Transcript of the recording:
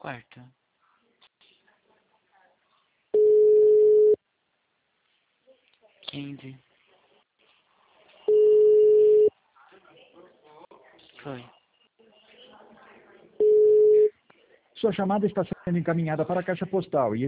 quarto. Quinze. Foi. Sua chamada está sendo encaminhada para a caixa postal e